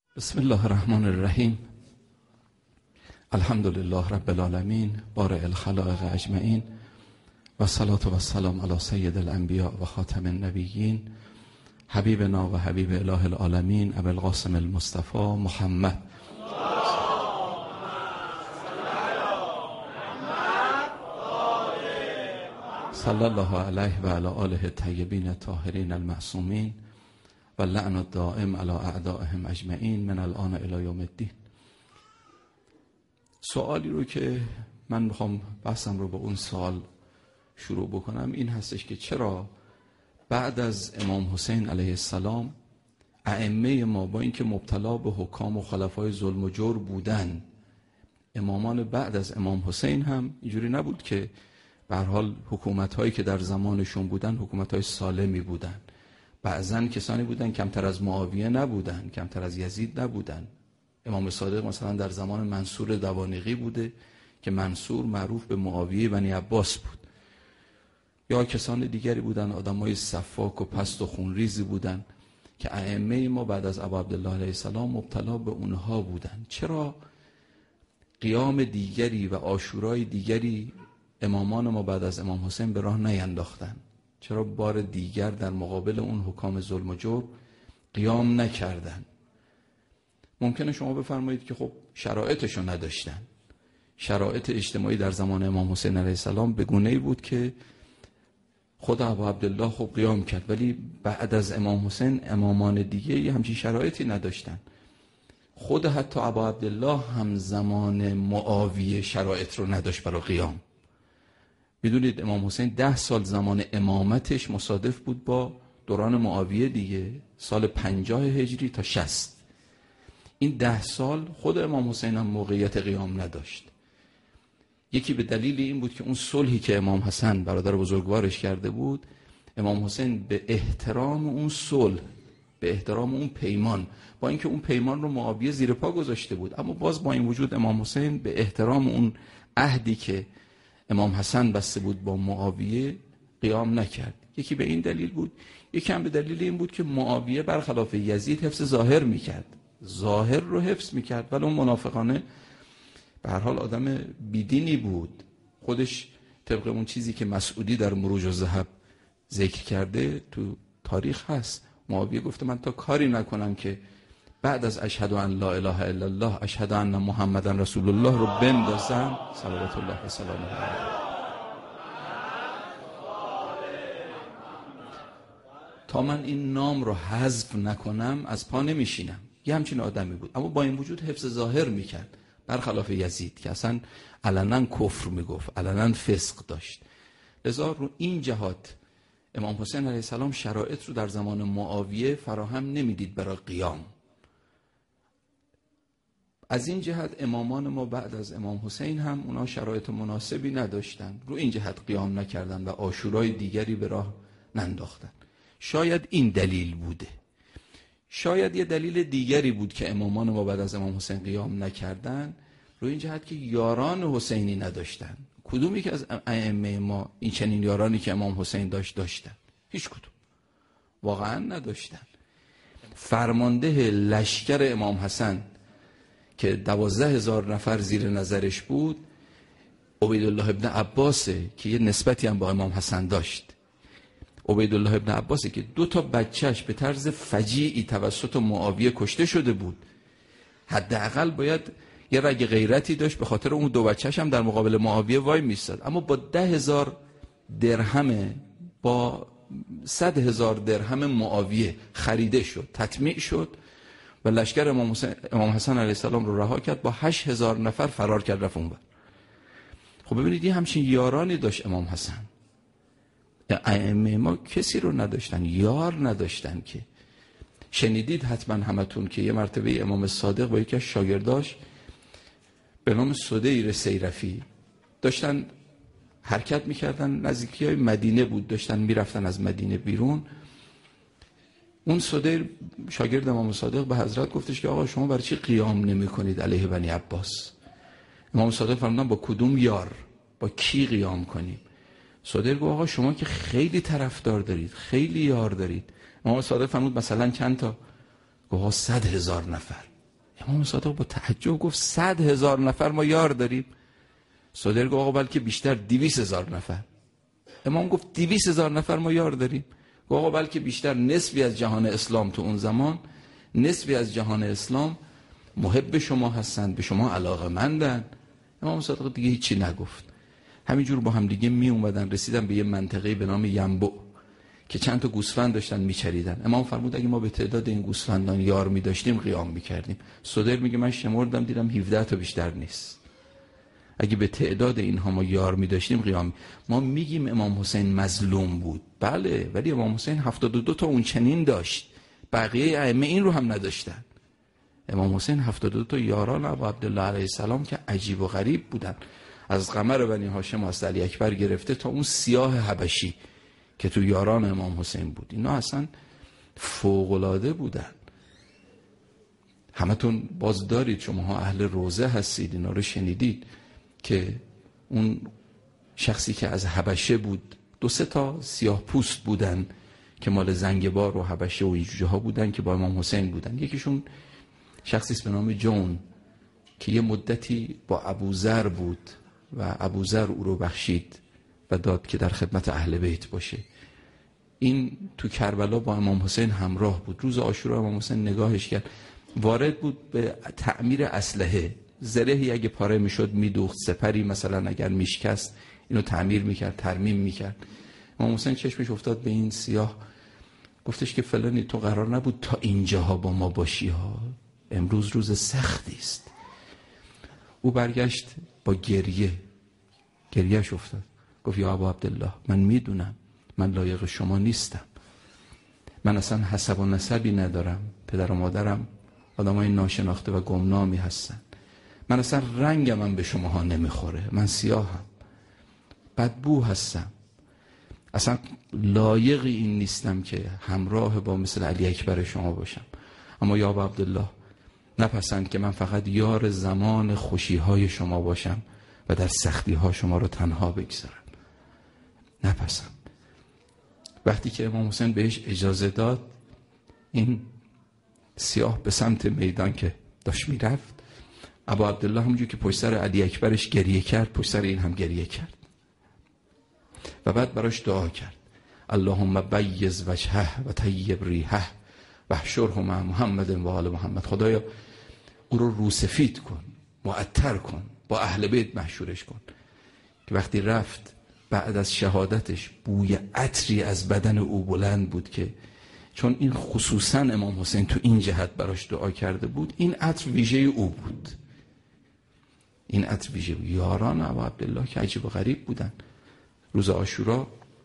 بسم الله الرحمن الرحیم. الحمد لله رب العالمین بارئ الخلائق اجمعین و الصلاة و السلام علی سید الانبیاء و خاتم النبیین حبیبنا و حبیب اله العالمین ابی القاسم المصطفى محمد صلی الله علیه و علی آله الطیبین الطاهرین المعصومین و لعن الدائم علی اعدائهم اجمعین من الان الی یوم الدین. سوالی رو که من میخوام بحثم رو با اون سوال شروع بکنم این هستش که چرا بعد از امام حسین علیه السلام ائمه ما با اینکه مبتلا به حکام و خلفای ظلم و جور بودن، امامان بعد از امام حسین هم اینجوری نبود که به هر حال حکومت هایی که در زمانشون بودن حکومت های سالمی بودن. بعضن کسانی بودن کمتر از معاویه نبودن، کمتر از یزید نبودن. امام صادق مثلا در زمان منصور دوانقی بوده که منصور معروف به معاویه بنی عباس بود، یا کسان دیگری بودن آدمای صفاک و پست و خونریزی بودن که ائمه ما بعد از ابا عبدالله علیه السلام مبتلا به اونها بودن. چرا قیام دیگری و عاشورای دیگری امامان ما بعد از امام حسین به راه نینداختن؟ چرا بار دیگر در مقابل اون حکام ظلم و جور قیام نکردن؟ ممکنه شما بفرمایید که خب شرایطشو نداشتن. شرایط اجتماعی در زمان امام حسین علیه السلام به گونه‌ای بود که خود ابا عبدالله خب قیام کرد، ولی بعد از امام حسین امامان دیگه همچین شرایطی نداشتن. خود حتی ابا عبدالله هم زمان معاویه شرایط رو نداشت برای قیام. میدونید امام حسین 10 سال زمان امامتش مصادف بود با دوران معاویه دیگه، سال 50 هجری تا 60. این 10 سال خود امام حسین هم موقعیت قیام نداشت. یکی به دلیل این بود که اون صلحی که امام حسن برادر بزرگوارش کرده بود، امام حسین به احترام اون صلح، به احترام اون پیمان، با اینکه اون پیمان رو معاویه زیر پا گذاشته بود، اما باز با این وجود امام حسین به احترام اون عهدی که امام حسن بسته بود با معاویه قیام نکرد. یکی به این دلیل بود، یکی هم به دلیل این بود که معاویه برخلاف یزید حفظ ظاهر میکرد، ظاهر رو حفظ میکرد، ولی اون منافقانه به هر حال آدم بیدینی بود. خودش طبق اون چیزی که مسعودی در مروج الذهب ذکر کرده تو تاریخ هست، معاویه گفته من تا کاری نکنم که بعد از اشهد ان لا اله الا الله اشهد ان محمدا رسول الله رو بندازم صلوات الله و سلامه علیه، تا من این نام رو حذف نکنم از پا نمیشینم. یه همچین آدمی بود، اما با این وجود حفظ ظاهر میکرد، برخلاف یزید که اصلا علنا کفر میگفت، علنا فسق داشت. لذا رو این جهات امام حسین علیه السلام شرایط رو در زمان معاویه فراهم نمیدید برای قیام. از این جهت امامان ما بعد از امام حسین هم اونا شرایط مناسبی نداشتن، رو این جهت قیام نکردن و عاشورای دیگری به راه ننداختن. شاید این دلیل بوده. شاید یه دلیل دیگری بود که امامان ما بعد از امام حسین قیام نکردن، رو این جهت که یاران حسینی نداشتن. کدومی که از ائمه ما این چنین یارانی که امام حسین داشتن؟ هیچ کدوم، واقعا نداشتن. فرمانده لشکر امام حسن که 12,000 نفر زیر نظرش بود عبیدالله ابن عباسه که یه نسبتی هم با امام حسن داشت. عبیدالله ابن عباسه که 2 تا بچهش به طرز فجیعی توسط معاویه کشته شده بود. حداقل باید یه رگ غیرتی داشت، به خاطر اون 2 بچهش هم در مقابل معاویه وای میستاد. اما با 10,000 درهم، با 100,000 درهم معاویه خریده شد، تطمیع شد و لشکر امام حسن علیه السلام رو رها کرد، با 8,000 نفر فرار کرد رفت اونور. خب ببینید این همچین یارانی داشت امام حسن. ائمه ما کسی رو نداشتن، یار نداشتن. که شنیدید حتما همتون که یه مرتبه امام صادق با یکی از شاگرداش به نام سدیر سیرفی داشتن حرکت میکردن، نزدیکی های مدینه بود، داشتن میرفتن از مدینه بیرون. اون سدیر شاگرد امام صادق به حضرت گفتش که آقا شما برای چی قیام نمی کنید علیه بنی عباس؟ امام صادق فرمودن با کدوم یار، با کی قیام کنیم؟ سدیر گفت آقا شما که خیلی طرفدار دارید، خیلی یار دارید. امام صادق فرمود مثلا چند تا؟ گفت 100,000 نفر. امام صادق با تعجب گفت 100,000 نفر ما یار داریم؟ صادق گفت آقا بلکه بیشتر، 200,000 نفر. امام گفت 200,000 نفر ما یار داریم؟ گفت آقا بلکه بیشتر، نصفی از جهان اسلام تو اون زمان، نصفی از جهان اسلام محب شما هستند، به شما علاقه‌مندن. امام صادق دیگه هیچی نگفت. همینجور با هم دیگه می اومدن، رسیدن به یه منطقه به نام ینبع که چند تا گوسفند داشتن میچریدن. امام فرمود اگه ما به تعداد این گوسفندان یار می داشتیم قیام میکردیم. صدر میگه من شمردم دیدم 17 تا بیشتر نیست. اگه به تعداد اینها ما یار می داشتیم قیام. ما میگیم امام حسین مظلوم بود، بله، ولی امام حسین 72 تا اون چنین داشت، بقیه ائمه این رو هم نداشتن. امام حسین 72 تا یاران ابا عبدالله علیه السلام که عجیب و غریب بودن، از قمر بنی هاشم از علی اکبر گرفته تا اون سیاه حبشی که تو یاران امام حسین بود، اینا اصلا فوق‌العاده بودن. همتون باز دارید، شماها اهل روزه هستید، اینا رو شنیدید که اون شخصی که از حبشه بود، 2-3 تا سیاه پوست بودن که مال زنگبار و حبشه و اینجوجه ها بودن که با امام حسین بودن. یکیشون شخصی است به نام جون که یه مدتی با ابوذر بود و ابوذر او رو بخشید و داد که در خدمت اهل بیت باشه. این تو کربلا با امام حسین همراه بود. روز عاشورا امام حسین نگاهش کرد، وارد بود به تعمیر اسلحه، زرهی اگه پاره میشد میدوخت، سپری مثلا اگر میشکست اینو تعمیر میکرد، ترمیم میکرد. امام حسین چشمش افتاد به این سیاه، گفتش که فلانی تو قرار نبود تا اینجاها با ما باشی ها، امروز روز سختی است. او برگشت با گریهش افتاد، گفت یا ابا عبدالله من میدونم من لایق شما نیستم، من اصلا حسب و نسبی ندارم، پدر و مادرم آدمای ناشناخته و گمنامی هستن، من اصلا رنگم هم به شماها نمیخوره، من سیاهم، بدبو هستم، اصلا لایق این نیستم که همراه با مثل علی اکبر شما باشم. اما یا ابا عبدالله نپسند که من فقط یار زمان خوشیهای شما باشم و در سختیها شما رو تنها بگذارم، نپسند. وقتی که امام حسین بهش اجازه داد، این سیاه به سمت میدان که داشت میرفت، ابا عبدالله همونجور که پشت سر علی اکبرش گریه کرد، پشت سر این هم گریه کرد و بعد براش دعا کرد اللهم بیض وجهه و طیب ریحه و احشره مع محمد و آل محمد. خدایا او رو روسفید کن، معطر کن، با اهل بیت محشورش کن. که وقتی رفت بعد از شهادتش بوی عطری از بدن او بلند بود که چون این خصوصا امام حسین تو این جهت براش دعا کرده بود، این عطر ویژه او بود، این عطر ویژه بود. یاران ابا عبدالله که عجیب و غریب بودن. روز عاشورا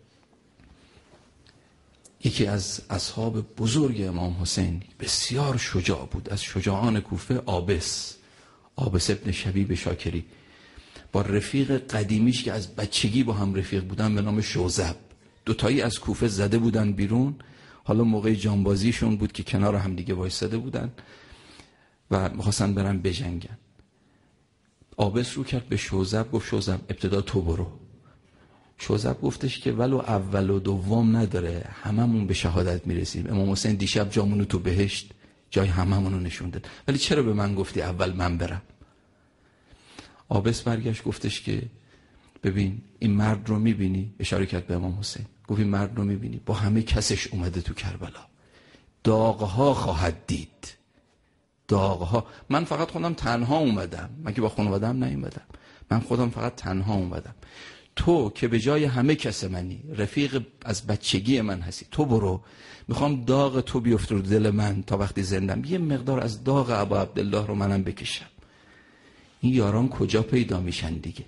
یکی از اصحاب بزرگ امام حسین، بسیار شجاع بود، از شجاعان کوفه، عابس ابن شبیب شاکری، با رفیق قدیمیش که از بچگی با هم رفیق بودن به نام شوذب، دوتایی از کوفه زده بودن بیرون. حالا موقع جانبازیشون بود که کنار هم دیگه وایساده بودن و می‌خواستن برن بجنگن. عابس رو کرد به شوذب، گفت شوذب ابتدا تو برو. شوذب گفتش که ولو اول و دوم نداره، هممون به شهادت میرسیم. امام حسین دیشب جامونو تو بهشت جای هممون رو نشون داد، ولی چرا به من گفتی اول من برم؟ عابس برگشت گفتش که ببین این مرد رو میبینی، اشاره کرد به امام حسین، گفت این مرد رو میبینی با همه کسش اومده تو کربلا، داغها خواهد دید، داغها. من فقط خودم تنها اومدم، من که با خانواده‌ام نیومدم، من خودم فقط تنها اومدم. تو که به جای همه کس منی، رفیق از بچگی من هستی، تو برو، میخوام داغ تو بیفته رو دل من تا وقتی زندم، یه مقدار از داغ ابا عبدالله رو منم بکشم. این یاران کجا پیدا میشن دیگه؟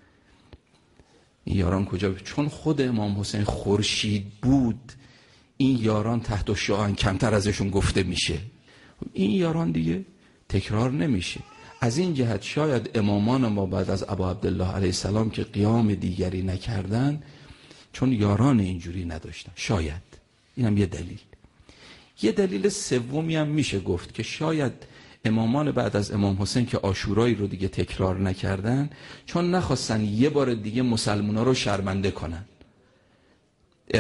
این یاران کجا؟ چون خود امام حسین خورشید بود، این یاران تحت الشعاع کمتر ازشون گفته میشه، این یاران دیگه تکرار نمیشه. از این جهت شاید امامان ما بعد از ابا عبدالله علیه السلام که قیام دیگری نکردن چون یاران اینجوری نداشتن، شاید اینم یه دلیل. یه دلیل سومی هم میشه گفت که شاید امامان بعد از امام حسین که عاشورایی رو دیگه تکرار نکردن چون نخواستن یه بار دیگه مسلمونا رو شرمنده کنن،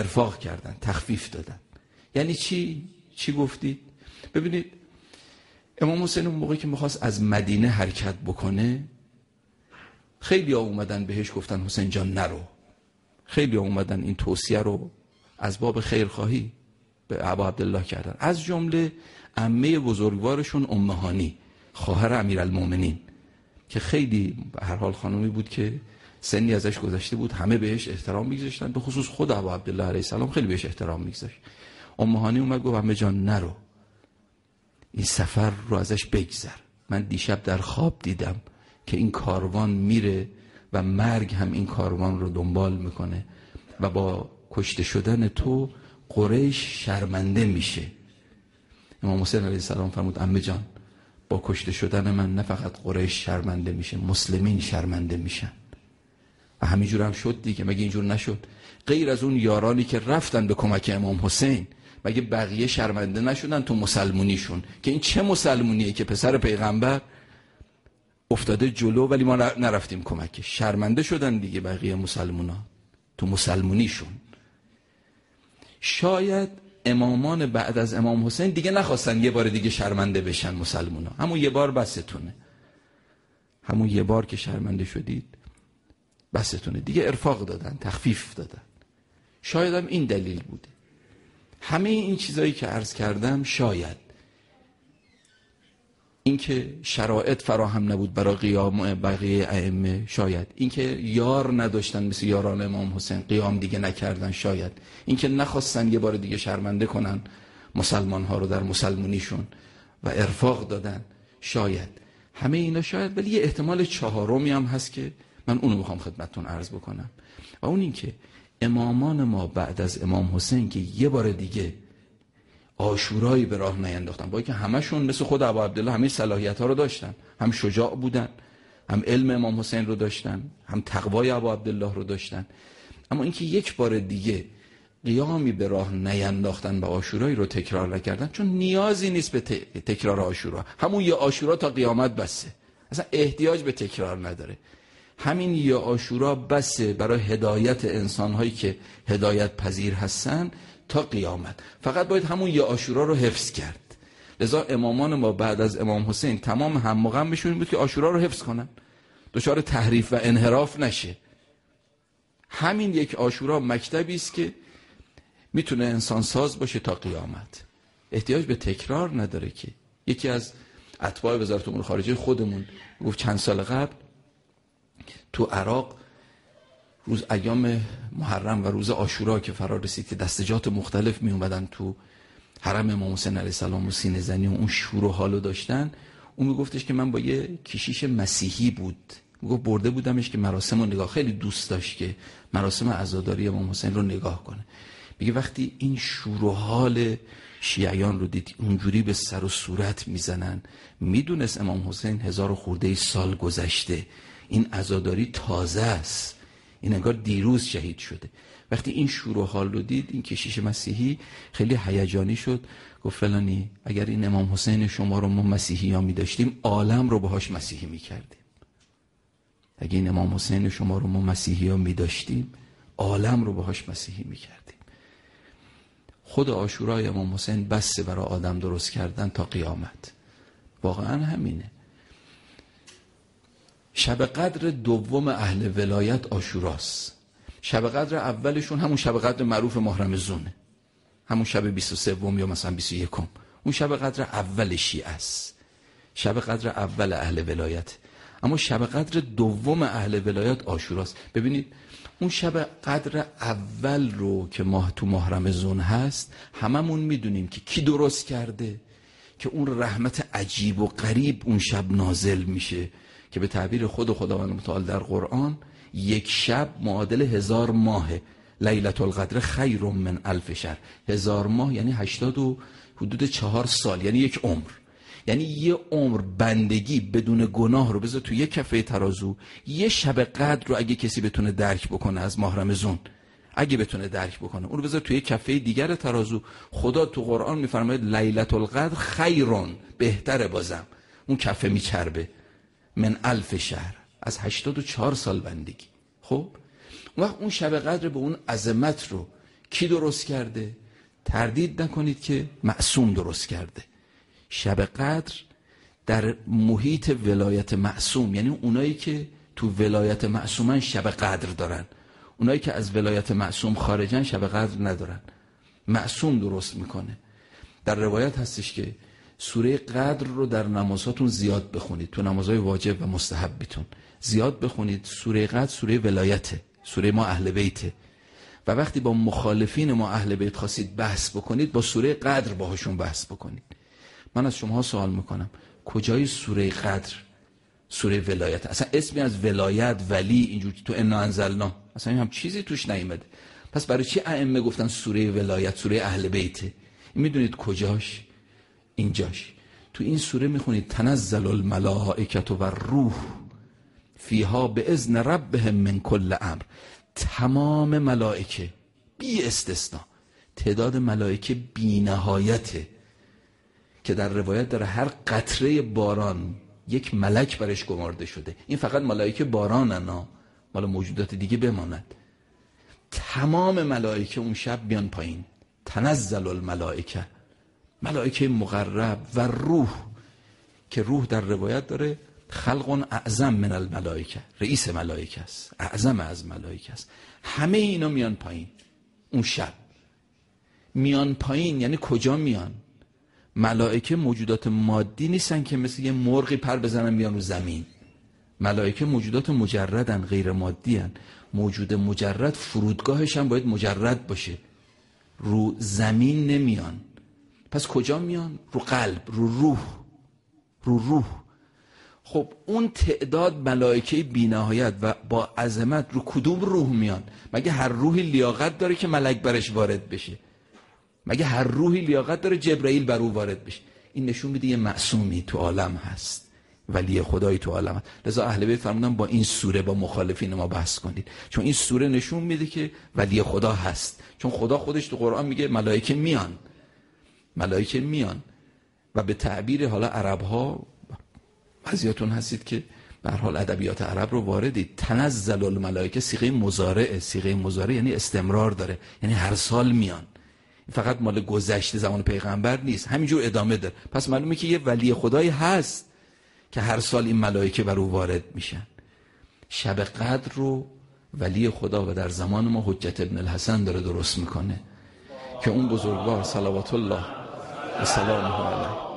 ارفاق کردن، تخفیف دادن. یعنی چی گفتید؟ ببینید امام حسین اون موقعی که میخواست از مدینه حرکت بکنه، خیلی ها اومدن بهش گفتن حسین جان نرو. خیلی ها اومدن این توصیه رو از باب خیرخواهی به ابا عبدالله کردن، از جمله عمه بزرگوارشون ام هانی، خواهر امیرالمومنین، که خیلی به هر حال خانومی بود که سنی ازش گذشته بود، همه بهش احترام میگذاشتن، به خصوص خود ابا عبدالله علیه السلام خیلی بهش احترام میگذاشت. ام هانی اومد گفت عمه جان نرو، این سفر رو ازش بگذر. من دیشب در خواب دیدم که این کاروان میره و مرگ هم این کاروان رو دنبال میکنه و با کشته شدن تو قریش شرمنده میشه. امام حسین علیه السلام فرمود عمه جان، با کشته شدن من نه فقط قریش شرمنده میشه، مسلمین شرمنده میشن. و همینجور هم شد دیگه، مگه اینجور نشد؟ غیر از اون یارانی که رفتن به کمک امام حسین، مگه بقیه شرمنده نشدن تو مسلمونیشون؟ که این چه مسلمونیه که پسر پیغمبر افتاده جلو ولی ما نرفتیم کمکش؟ شرمنده شدن دیگه بقیه مسلمونا تو مسلمونیشون. شاید امامان بعد از امام حسین دیگه نخواستن یه بار دیگه شرمنده بشن مسلمونا، همون یه بار بستونه، همون یه بار که شرمنده شدید بستونه دیگه، ارفاق دادن، تخفیف دادن. شاید هم این دلیل بوده. همه این چیزایی که عرض کردم، شاید اینکه شرایط فراهم نبود برای قیام بقیه ائمه، شاید اینکه یار نداشتن مثل یاران امام حسین قیام دیگه نکردن، شاید اینکه نخواستن یه بار دیگه شرمنده کنن مسلمان ها رو در مسلمونیشون و ارفاق دادن، شاید همه اینا شاید. ولی یه احتمال چهارمی هم هست که من اونو میخوام خدمتتون عرض بکنم، و اون این که امامان ما بعد از امام حسین که یه بار دیگه عاشورایی به راه نینداختن، با اینکه همشون مثل خود ابا عبدالله همه صلاحیت ها رو داشتن، هم شجاع بودن، هم علم امام حسین رو داشتن، هم تقوای ابا عبدالله رو داشتن، اما اینکه یک بار دیگه قیامی به راه نینداختن و عاشورایی رو تکرار نکردن، چون نیازی نیست به تکرار عاشورا، همون یه عاشورا تا قیامت بسه، اصلا احتیاج به تکرار نداره. همین یه عاشورا بسه برای هدایت انسان‌هایی که هدایت پذیر هستن تا قیامت. فقط باید همون یه عاشورا رو حفظ کرد. لذا امامان ما بعد از امام حسین تمام هم و غمشون بود که عاشورا رو حفظ کنن، دچار تحریف و انحراف نشه. همین یک عاشورا مکتبی است که میتونه انسان ساز باشه تا قیامت، احتیاج به تکرار نداره. که یکی از اتباع وزارت امور خارجه خودمون گفت چند سال قبل تو عراق روز ایام محرم و روز عاشورا که فرا رسید که دستجات مختلف می اومدن تو حرم امام حسین علیه السلام و سینه زنی و اون شور و حالو داشتن، اون میگفتش که من با یه کشیش مسیحی بود، میگفت برده بودمش که مراسم رو نگاه، خیلی دوست داشت که مراسم عزاداری امام حسین رو نگاه کنه. میگه وقتی این شور و حال شیعیان رو دید اونجوری به سر و صورت میزنن، میدونست امام حسین 1000 خورده سال گذشته، این عزاداری تازه است، این انگار دیروز شهید شده. وقتی این شور و حال رو دید، این کشیش مسیحی خیلی هیجانی شد، گفت فلانی اگر این امام حسین شما رو ما مسیحی ها می داشتیم عالم رو باهاش مسیحی می کردیم. اگر این امام حسین شما رو ما مسیحی ها می داشتیم عالم رو باهاش مسیحی می کردیم. خود عاشورای امام حسین بسه برای آدم درست کردن تا قیامت. واقعا همینه. شب قدر دوم اهل ولایت عاشوراست. شب قدر اولشون همون شب قدر معروف ماه رمضونه، همون شب 23 یا مثلا 21. اون شب قدر اول شیعه است، شب قدر اول اهل ولایت. اما شب قدر دوم اهل ولایت عاشوراست. ببینید اون شب قدر اول رو که ماه تو ماه رمضان هست، هممون میدونیم که کی درست کرده، که اون رحمت عجیب و غریب اون شب نازل میشه که به تعبیر خود خداوند متعال در قرآن یک شب معادل 1000 ماهه. لیلة القدر خیر من 1000 شهر. 1000 ماه یعنی 80 و حدود 4 سال، یعنی یک عمر. یعنی یه عمر بندگی بدون گناه رو بذار تو یه کفه ترازو. یه شب قدر رو اگه کسی بتونه درک بکنه از ماه رمضان، اگه بتونه درک بکنه، اون رو بذار توی کفه دیگر ترازو. خدا تو قرآن میفرماید لیلة القدر خیرون، بهتره، بازم اون کفه میچربه، من 1000 شهر، از 84 سال بندگی. خب وقت اون شب قدر به اون عظمت رو کی درست کرده؟ تردید نکنید که معصوم درست کرده. شب قدر در محیط ولایت معصوم، یعنی اونایی که تو ولایت معصومن شب قدر دارن، اونایی که از ولایت معصوم خارجن شب قدر ندارن. معصوم درست میکنه. در روایت هستش که سوره قدر رو در نمازاتون زیاد بخونید، تو نمازهای واجب و مستحبتون زیاد بخونید. سوره قدر سوره ولایته، سوره ما اهل بیته، و وقتی با مخالفین ما اهل بیت خواستید بحث بکنید با سوره قدر باهاشون بحث بکنید. من از شما سوال میکنم کجای سوره قدر سوره ولایت؟ اصلا اسمی از ولایت ولی اینجور تو انا انزلنا اصلا هم چیزی توش نیومده. پس برای چی ائمه گفتن سوره ولایت سوره اهل بیته؟ میدونید کجاش؟ اینجاش. تو این سوره میخونید تنزل الملائکه و الروح فیها باذن ربهم من کل امر. تمام ملائکه بی استثنا، تعداد ملائکه بی نهایته که در روایت داره هر قطره باران یک ملک برش گمارده شده. این فقط ملائکه بارانن، مال موجودات دیگه بماند. تمام ملائکه اون شب بیان پایین. تنزل الملائکه، ملائکه مقرب و روح، که روح در روایت داره خلق اعظم من الملائکه، رئیس ملائکه است، اعظم از ملائکه است. همه اینا میان پایین اون شب. میان پایین یعنی کجا میان؟ ملائکه موجودات مادی نیستن که مثل یه مرغی پر بزنن میان رو زمین. ملائکه موجودات مجردن، غیر مادی هن. موجود مجرد فرودگاهش هم باید مجرد باشه، رو زمین نمیان. پس کجا میان؟ رو قلب، رو روح، رو روح. خب اون تعداد ملائکه بی‌نهایت و با عظمت رو کدوم روح میان؟ مگه هر روحی لیاقت داره که ملک برش وارد بشه؟ مگه هر روحی لیاقت داره جبرائیل بر او وارد بشه؟ این نشون میده یه معصومی تو عالم هست، ولی خدایی تو عالم هست. لذا اهل بیت فرمودن با این سوره با مخالفین ما بحث کنید، چون این سوره نشون میده که ولی خدا هست. چون خدا خودش تو قرآن میگه ملائکه میان، ملائکه میان. و به تعبیر حالا عرب ها، بعضیاتون هستید که به هر حال ادبیات عرب رو واردید، تنزل الملائکه صیغه مضارعه. صیغه مضارع یعنی استمرار داره، یعنی هر سال میان. فقط مال گذشته زمان پیغمبر نیست، همینجور ادامه داره. پس معلومه که یه ولی خدایی هست که هر سال این ملائکه بر او وارد میشن. شب قدر رو ولی خدا و در زمان ما حجت ابن الحسن داره درست میکنه که اون بزرگوار صلوات الله و سلامه علیه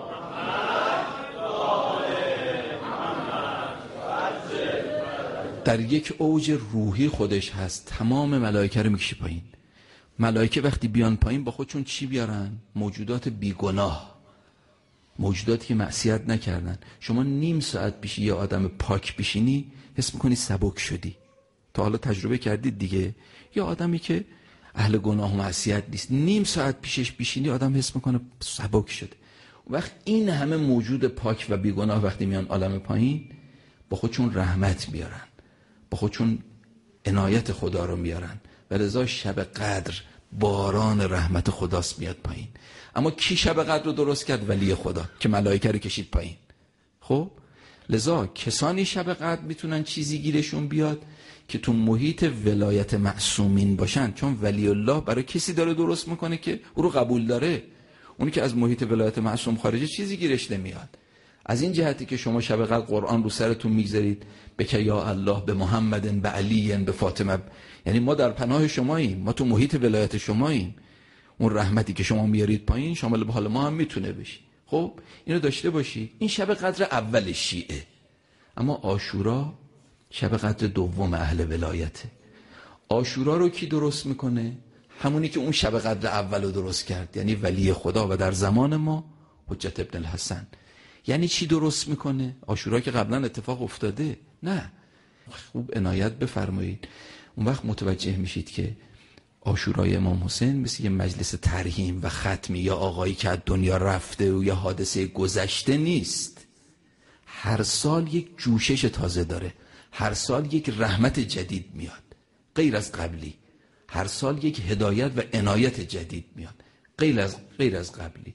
در یک اوج روحی خودش هست، تمام ملائکه رو میکشه پایین. ملائکه وقتی بیان پایین با خودشون چی بیارن؟ موجودات بیگناه، موجوداتی که معصیت نکردن. شما نیم ساعت پیش یه آدم پاک بشینی حس میکنی سبک شدی. تا حالا تجربه کردید دیگه؟ یا آدمی که اهل گناه و معصیت نیست، نیم ساعت پیشش بشینی آدم حس میکنه سبک شده. وقت این همه موجود پاک و بیگناه وقتی میان عالم پایین با خودشون رحمت میارن، با خودشون عنایت خدا رو میارن و لذا شب قدر باران رحمت خداست میاد پایین. اما کی شب قدر رو درست کرد؟ ولی خدا که ملائکه رو کشید پایین. خب لذا کسانی شب قدر میتونن چیزی گیرشون بیاد که تو محیط ولایت معصومین باشن، چون ولی الله برای کسی داره درست میکنه که او رو قبول داره. اونی که از محیط ولایت معصوم خارجه چیزی گیرش نمیاد. از این جهتی که شما شب قدر قرآن رو سرتون میگذارید بک یا الله به محمد به علی به فاطمه، یعنی ما در پناه شماییم، ما تو محیط ولایت شماییم. اون رحمتی که شما میارید پایین شامل به حال ما هم میتونه بشی. خب اینو داشته باشی. این شب قدر اول شیعه. اما عاشورا شب قدر دوم اهل ولایته. عاشورا رو کی درست میکنه؟ همونی که اون شب قدر اول رو درست کرد، یعنی ولی خدا و در زمان ما حجت ابن الحسن. یعنی چی درست میکنه؟ عاشورا که قبلا اتفاق افتاده؟ نه. خوب عنایت بفرمایید. اون وقت متوجه میشید که عاشورای امام حسین مثل یه مجلس ترحیم و ختمی یا آقایی که از دنیا رفته و یا حادثه گذشته نیست. هر سال یک جوشش تازه داره، هر سال یک رحمت جدید میاد غیر از قبلی، هر سال یک هدایت و عنایت جدید میاد غیر از قبلی.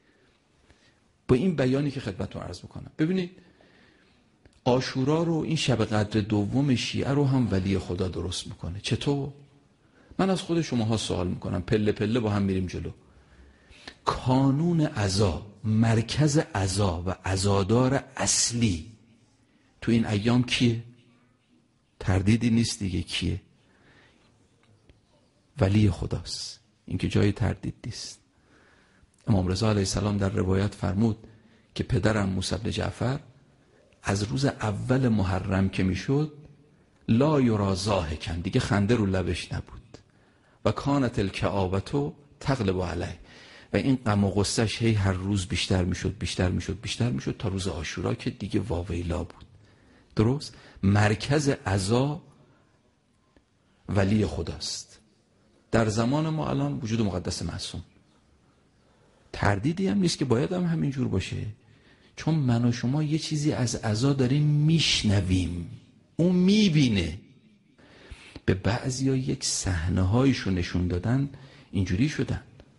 با این بیانی که خدمتتون عرض میکنم، ببینید عاشورا رو، این شب قدر دوم شیعه رو هم ولی خدا درست میکنه. چطور؟ من از خود شماها سوال میکنم، پله پله با هم میریم جلو. کانون عزا، مرکز عزا و عزادار اصلی تو این ایام کیه؟ تردیدی نیست دیگه. کیه؟ ولی خداست. این که جای تردید نیست. امام رضا علیه السلام در روایت فرمود که پدرم موسی بن جعفر از روز اول محرم که میشد لا یرا ضاحکا، دیگه خنده رو لبش نبود، و کانت الکآبة تغلب علیه، و این غم و غصه‌اش هی هر روز بیشتر میشد تا روز عاشورا که دیگه واویلا بود. درست؟ مرکز عزا ولی خداست. در زمان ما الان وجود مقدس معصوم، تردیدی هم نیست که باید هم همینجور باشه، چون من و شما یه چیزی از عزا داریم میشنویم، اون میبینه. به بعضیا یک صحنه هایشو نشون دادن، اینجوری شدن،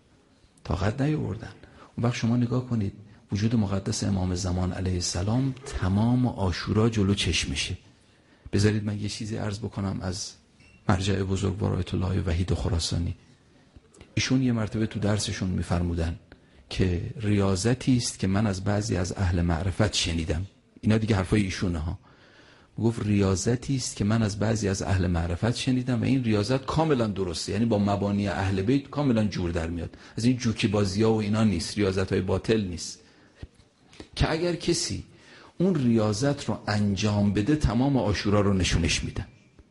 طاقت نیاوردن. اون وقت شما نگاه کنید، وجود مقدس امام زمان علیه السلام تمام عاشورا جلو چشمشه. بذارید من یه چیزی عرض بکنم از مرجع بزرگوار آیت الله وحید خراسانی. ایشون یه مرتبه تو درسشون میفرمودن که ریاضتی است که من از بعضی از اهل معرفت شنیدم. اینا دیگه حرفای ایشونه ها. گفت ریاضتی است که من از بعضی از اهل معرفت شنیدم و این ریاضت کاملا درسته، یعنی با مبانی اهل بیت کاملا جور در میاد، از این جوکی بازی ها و اینا نیست، ریاضت های باطل نیست، که اگر کسی اون ریاضت رو انجام بده تمام عاشورا رو نشونش میدن،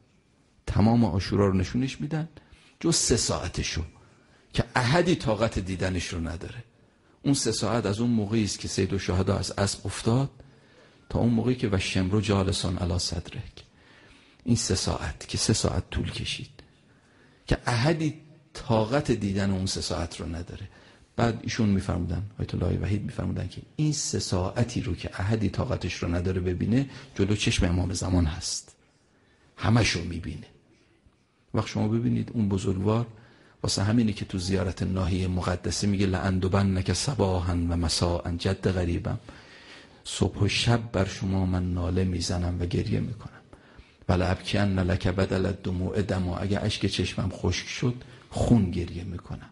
تمام عاشورا رو نشونش میدن جز 3 ساعتشو که احدی طاقت دیدنش رو نداره. اون 3 ساعت از اون موقعی است که سید الشهدا از اسب افتاد تا اون موقعی که و شمرو جالسان علی صدرک. این 3 ساعت که 3 ساعت طول کشید که احدی طاقت دیدن اون 3 ساعت رو نداره. بعد ایشون میفرمودن، آیت الله وحید میفرمودن که این 3 ساعتی رو که احدی طاقتش رو نداره ببینه جلو چشم امام زمان هست، همشو میبینه. وقت شما ببینید اون بزرگوار واسه همینه که تو زیارت ناحیه مقدسه میگه لأندبنک صباحا و مساء جد غریبم، صبح و شب بر شما من ناله میزنم و گریه میکنم. ولابکین لک بدل الدموع دما، اگه اشک چشمم خشک شد خون گریه میکنم.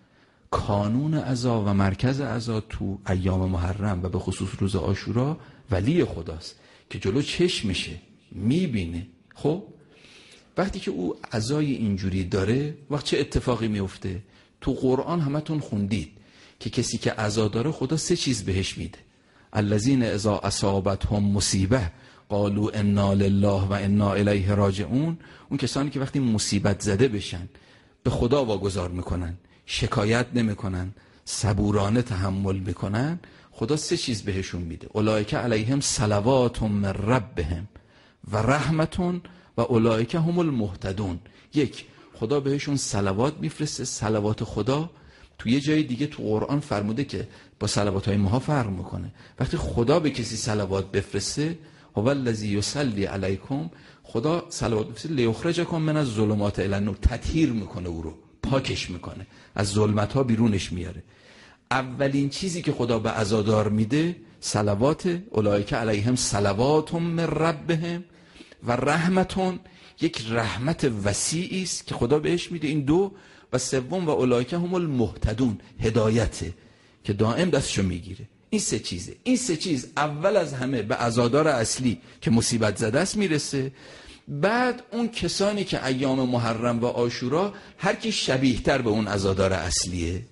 کانون عزا و مرکز عزا تو ایام محرم و به خصوص روز عاشورا ولی خداست که جلو چشمشه، میبینه. خب وقتی که او عزای اینجوری داره، وقت چه اتفاقی میفته؟ تو قرآن همتون خوندید که کسی که عزا داره خدا 3 چیز بهش میده. الذین اذا اصابتهم مصیبه قالوا انا لله و انا الیه راجعون. اون کسانی که وقتی مصیبت زده بشن به خدا واگذار میکنن، شکایت نمیکنن، صبورانه تحمل میکنن، خدا 3 چیز بهشون میده. اولئک علیهم صلوات من ربهم و رحمتون و اولئک هم المهتدون. 1 خدا بهشون صلوات میفرسته. صلوات خدا تو یه جای دیگه تو قرآن فرموده که با صلوات های ماها فرق میکنه. وقتی خدا به کسی صلوات بفرسته، هو الذی یصلی علیکم، خدا صلوات بفرسته لیخرجکم من الظلمات الی النور، تطهیر میکنه، او رو پاکش میکنه، از ظلمت ها بیرونش میاره. اولین چیزی که خدا به عزادار میده صلوات. اولئک علیهم صلوات من ربهم و رحمتون، یک رحمت وسیعی است که خدا بهش میده. این 2. و 3 و اولئک هم المهتدون، هدایته که دائم دستشو میگیره. این 3 چیزه. این 3 چیز اول از همه به عزادار اصلی که مصیبت زده است میرسه. بعد اون کسانی که ایام محرم و عاشورا هر کی شبیه تر به اون عزادار اصلیه،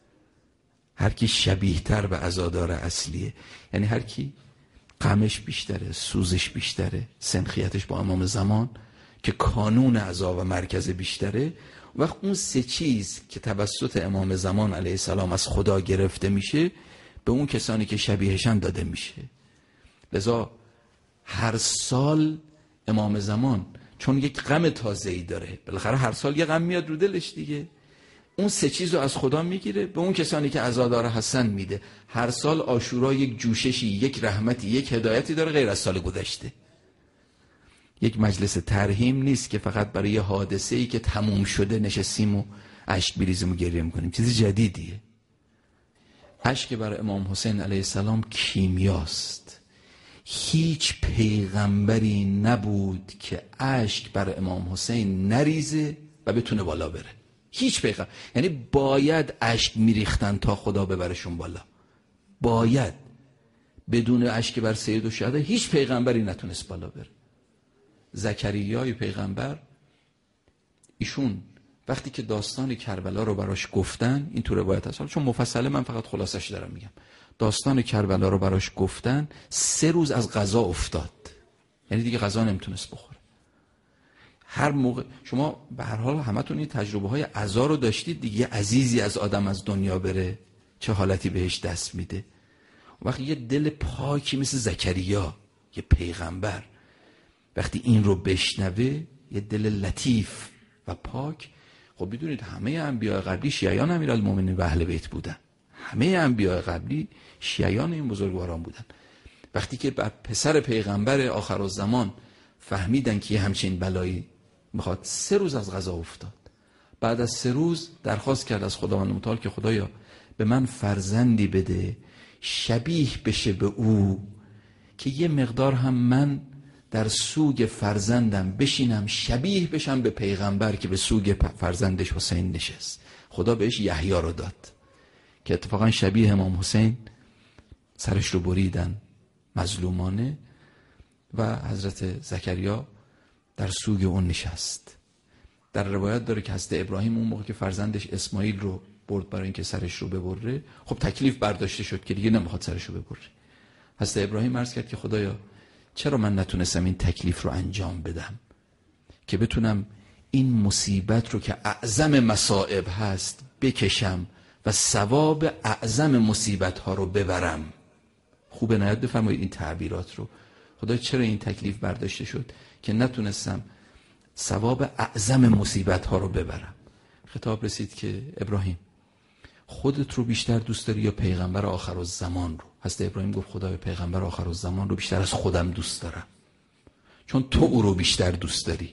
هر کی شبیه تر به عزادار اصلیه، یعنی هر کی غمش بیشتره، سوزش بیشتره، سنخیتش با امام زمان که کانون عزا و مرکز بیشتره، وقت اون 3 چیز که توسط امام زمان علیه السلام از خدا گرفته میشه به اون کسانی که شبیهشن داده میشه. لذا هر سال امام زمان چون یک غم تازه‌ای داره، بالاخره هر سال یه غم میاد رو دلش دیگه، اون 3 چیز رو از خدا میگیره، به اون کسانی که عزادار هستن میده. هر سال عاشورا یک جوششی، یک رحمتی، یک هدایتی داره غیر از سال گذشته. یک مجلس ترحیم نیست که فقط برای یه حادثه‌ای که تموم شده نشستیم و اشک بریزیم و گریه میکنیم. چیز جدیدیه. اشک برای امام حسین علیه السلام کیمیاست. هیچ پیغمبری نبود که اشک برای امام حسین نریزه و بتونه بالا بره. هیچ پیغمبر، یعنی باید اشک میریختن تا خدا ببرشون بالا، باید. بدون اشک بر سید الشهدا هیچ پیغمبری نتونست بالا بره. زکریای پیغمبر، ایشون وقتی که داستان کربلا رو براش گفتن، این تو روایت هست، چون مفصله من فقط خلاصش دارم میگم، داستان کربلا رو براش گفتن 3 روز از غذا افتاد، یعنی دیگه غذا نمیتونست بخوره. هر موقع شما به هر حال همتون این تجربه های عزا رو داشتید دیگه، عزیزی از آدم از دنیا بره چه حالتی بهش دست میده. وقتی یه دل پاکی مثل زکریا، یه پیغمبر، وقتی این رو بشنوه، یه دل لطیف و پاک. خب بدونید همه انبیاء قبلی شیعیان امیرالمومنین و اهل بیت بودن، همه انبیاء قبلی شیعیان این بزرگواران بودن. وقتی که پسر پیغمبر آخرالزمان فهمیدن که یه همچین بلایی میخواد، 3 روز از غذا افتاد. بعد از 3 روز درخواست کرد از خداوند متعال که خدایا به من فرزندی بده شبیه بشه به او، که یه مقدار هم من در سوگ فرزندم بشینم، شبیه بشم به پیغمبر که به سوگ فرزندش حسین نشست. خدا بهش یحیی رو داد که اتفاقا شبیه امام حسین سرش رو بریدن مظلومانه و حضرت زکریا در سوگ اون نشست. در روایت داره که حضرت ابراهیم اون موقع که فرزندش اسماعیل رو برد برای اینکه سرش رو ببره، خب تکلیف برداشته شد که دیگه نمیخواد سرش رو ببره. حضرت ابراهیم عرض کرد که خدایا چرا من نتونستم این تکلیف رو انجام بدم که بتونم این مصیبت رو که اعظم مصائب هست بکشم و ثواب اعظم مصیبت ها رو ببرم. خوب عنایت بفرمایید این تعبیرات رو. خدایا چرا این تکلیف برداشته شد که نتونستم ثواب اعظم مصیبت ها رو ببرم. خطاب رسید که ابراهیم خودت رو بیشتر دوست داری یا پیغمبر آخرالزمان رو؟ حضرت ابراهیم گفت خدای پیغمبر آخرالزمان رو بیشتر از خودم دوست دارم، چون تو او رو بیشتر دوست داری.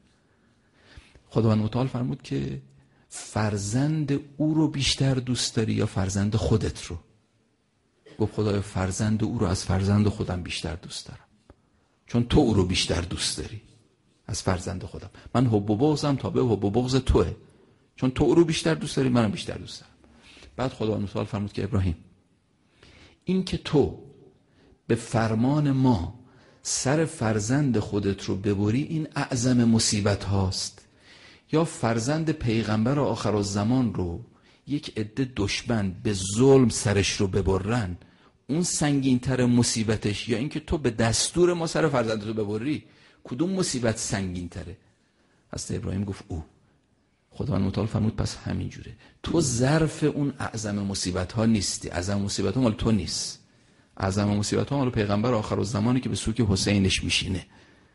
خداوند متعال فرمود که فرزند او رو بیشتر دوست داری یا فرزند خودت رو؟ گفت خدای فرزند او رو از فرزند خودم بیشتر دوست دارم، چون تو او رو بیشتر دوست داری از فرزند خودم. من حب و بغضم تابع حب و بغض توه، چون تو او رو بیشتر دوست داری منم بیشتر دوست دارم. بعد خداوند متعال فرمود که ابراهیم این که تو به فرمان ما سر فرزند خودت رو ببری این اعظم مصیبت هاست، یا فرزند پیغمبر آخرالزمان رو یک عده دشمن به ظلم سرش رو ببرن اون سنگین تر مصیبتش، یا اینکه تو به دستور ما سر فرزندت رو ببری، کدوم مصیبت سنگین تره؟ حضرت ابراهیم گفت او. خداوند متعال فرمود پس همین جوره، تو ظرف اون اعظم مصیبت ها نیستی، اعظم مصیبت ها مال تو نیست، اعظم مصیبت ها مال پیغمبر آخرالزمانی که به سوگ حسینش میشینه.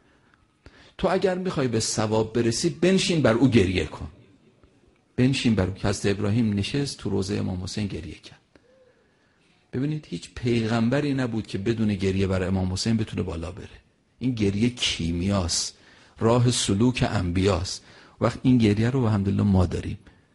تو اگر میخوای به ثواب برسی بنشین بر او گریه کن، بنشین بر او. که حضرت ابراهیم نشست تو روضه امام حسین گریه کرد. ببینید هیچ پیغمبری نبود که بدون گریه برای امام حسین بتونه بالا بره. این گریه کیمیاست، راه سلوک انبیاست. وقت این گریه رو الحمدلله ما داریم.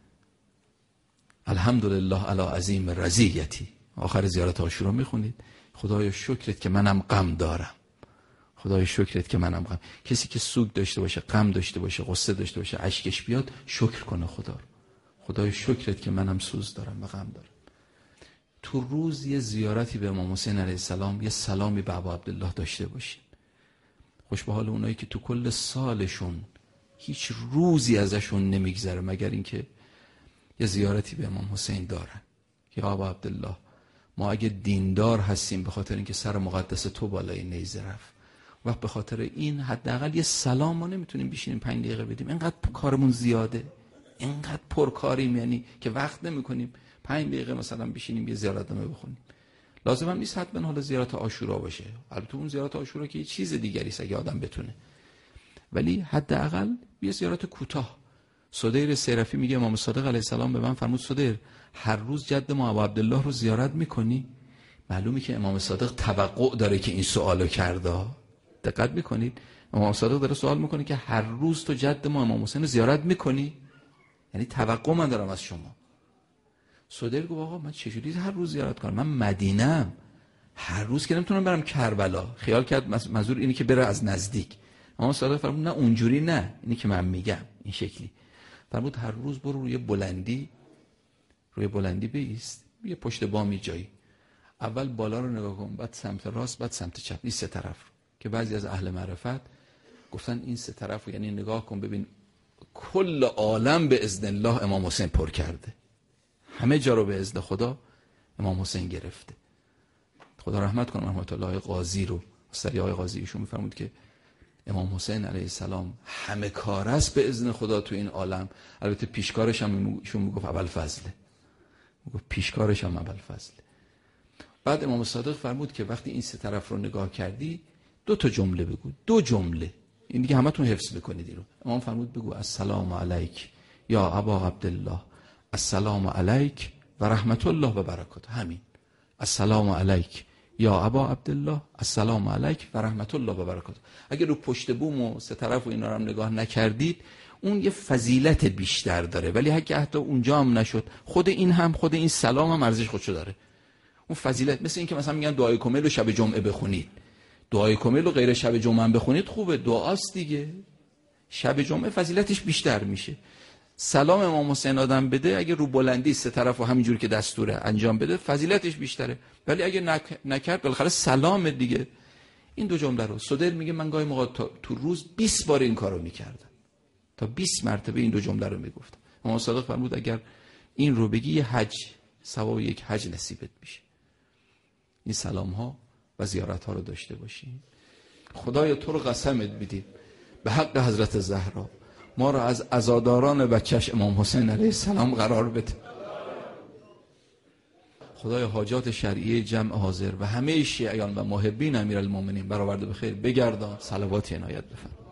الحمدلله علی عظیم رضیتی. آخر زیارت عاشورا میخونید خدایا شکرت که منم غم دارم، خدایا شکرت که منم غم. کسی که سوگ داشته باشه، غم داشته باشه، غصه داشته باشه، اشکش بیاد، شکر کنه خدا رو. خدایا شکرت که منم سوز دارم و غم دارم. تو روز یه زیارتی به امام حسین علیه السلام، یه سلامی به ابا عبدالله داشته باشیم. خوش به حال اونایی که تو کل سالشون هیچ روزی ازشون نمیگذره مگر اینکه یه زیارتی به امام حسین دارن. یا ابا عبدالله ما اگه دیندار هستیم به خاطر اینکه سر مقدس تو بالای نیزه رفت، وقت به خاطر این حداقل یه سلام ما نمیتونیم بشینیم 5 دقیقه بدیم؟ اینقدر کارمون زیاده، اینقدر پرکاریم، یعنی که وقت نمیکنیم 5 دقیقه مثلا بشینیم یه زیارتنامه بخونیم. لازم هم نیست حتما حالا زیارت عاشورا باشه، البته اون زیارت عاشورا که یه چیز دیگری است اگه آدم بتونه، ولی حداقل یه زیارت کوتاه. صدیر سیرفی میگه امام صادق علیه السلام به من فرمود صدیر هر روز جد ما ابو عبدالله رو زیارت میکنی؟ معلومه که امام صادق توقع داره که این سوالو کرده. دقت میکنید امام صادق داره سوال میکنه که هر روز تو جد ما امام حسین رو زیارت میکنی؟ یعنی توقع من دارم از شما. صدیر گفت آقا من چجوری هر روز زیارت کنم؟ من مدینه‌ام، هر روز که نمیتونم برم کربلا. خیال کرد منظور اینی که بره از نزدیک. امام صادق فرمود نه اونجوری نه، اینی که من میگم این شکلی. فرمود هر روز برو روی بلندی بایست، یه پشت بامی جایی، اول بالا رو نگاه کن، بعد سمت راست، بعد سمت چپ، این سه طرف رو که بعضی از اهل معرفت گفتن این سه طرف رو یعنی نگاه کن ببین کل عالم به اذن الله امام حسین پر کرده، همه جا رو به اذن خدا امام حسین گرفته. خدا رحمت کنه رحمت الله قاضی رو، استاد آقای قاضی، ایشون میفرمود که امام حسین علیه السلام همه کار است به اذن خدا تو این عالم. البته پیشکارش هم ایشون میگفت ابوالفضل، میگفت پیشکارش هم ابوالفضل. بعد امام صادق فرمود که وقتی این سه طرف رو نگاه کردی 2 تا جمله بگو، 2 جمله، این دیگه همتون حفظ بکنید اینو. امام فرمود بگو السلام علیک یا ابا عبدالله، السلام علیک و رحمت الله و برکاته. همین السلام علیک یا ابا عبدالله، السلام علیک و رحمت الله و برکاته. اگر رو پشت بوم و سه طرف و اینا رو هم نگاه نکردید اون یه فضیلت بیشتر داره، ولی حتی اونجا هم نشد خود این سلام هم ارزش خودشو داره. اون فضیلت مثل این که مثلا میگن دعای کمیل رو شب جمعه بخونید، دعای کمیل رو غیر شب جمعه هم بخونید خوبه، دعاست دیگه، شب جمعه فضیلتش بیشتر میشه. سلام امام حسین آدم بده اگه رو بلندی سه طرف و همینجور که دستوره انجام بده فضیلتش بیشتره، ولی اگه نکرد بالاخره سلام دیگه. این 2 جمله رو صدر میگه من گاهی موقع تو روز 20 بار این کارو میکردم، تا 20 مرتبه این 2 جمله رو میگفتم. امام صادق فرمود اگر این رو بگی یه حج، ثواب یک حج نصیبت میشه. این سلام ها و زیارت ها رو داشته باشیم. خدایا تو رو قسمت میدیم به حق حضرت زهرا ما رو از عزاداران بچه‌ش امام حسین علیه السلام قرار بده. خدایا حاجات شرعی جمع حاضر و همه شیعیان و محبین امیرالمومنین برآورده به خیر بگردان. صلوات عنایت بفرما.